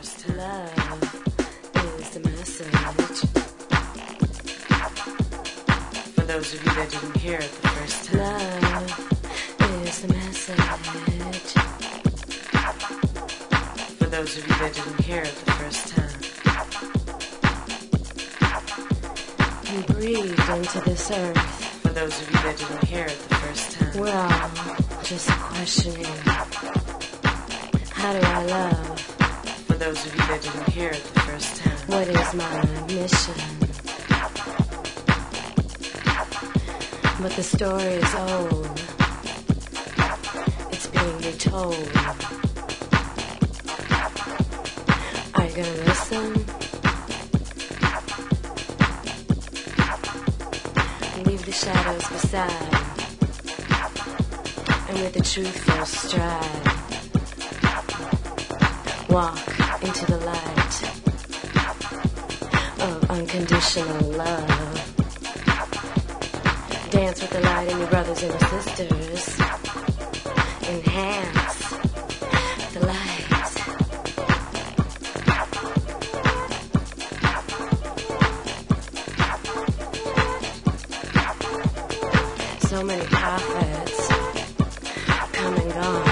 first time. Love is the message. For those of you that didn't hear it the first time. Love is the message. For those of you that didn't hear it the first time. You breathed into this earth. For those of you that didn't hear it the first time. We're all just questioning. How do I love? For those of you that didn't hear it the first time. What is my mission? But the story is old. It's being retold. Are you gonna listen? Leave the shadows beside, and with a truthful stride, walk into the light of unconditional love. Dance with the light in your brothers and your sisters. Enhance the light. So many prophets come and gone.